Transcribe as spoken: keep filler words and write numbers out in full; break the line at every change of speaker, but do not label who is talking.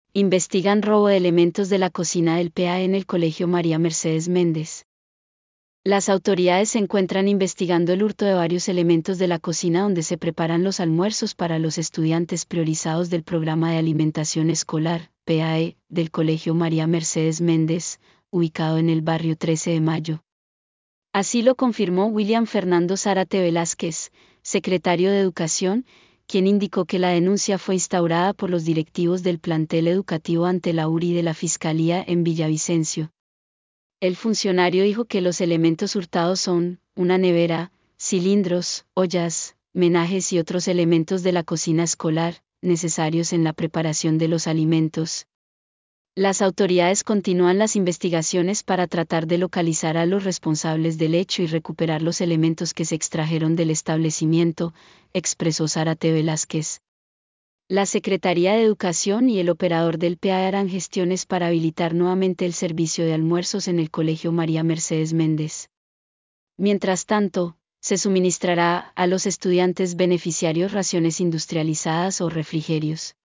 Investigan robo de elementos de la cocina del P A E en el Colegio María Mercedes Méndez. Las autoridades se encuentran investigando el hurto de varios elementos de la cocina donde se preparan los almuerzos para los estudiantes priorizados del Programa de Alimentación Escolar, P A E, del Colegio María Mercedes Méndez, ubicado en el barrio trece de mayo. Así lo confirmó William Fernando Zárate Velázquez, secretario de Educación, quien indicó que la denuncia fue instaurada por los directivos del plantel educativo ante la U R I de la Fiscalía en Villavicencio. El funcionario dijo que los elementos hurtados son una nevera, cilindros, ollas, menajes y otros elementos de la cocina escolar, necesarios en la preparación de los alimentos. Las autoridades continúan las investigaciones para tratar de localizar a los responsables del hecho y recuperar los elementos que se extrajeron del establecimiento, expresó Zárate Velázquez. La Secretaría de Educación y el operador del P A E harán gestiones para habilitar nuevamente el servicio de almuerzos en el Colegio María Mercedes Méndez. Mientras tanto, se suministrará a los estudiantes beneficiarios raciones industrializadas o refrigerios.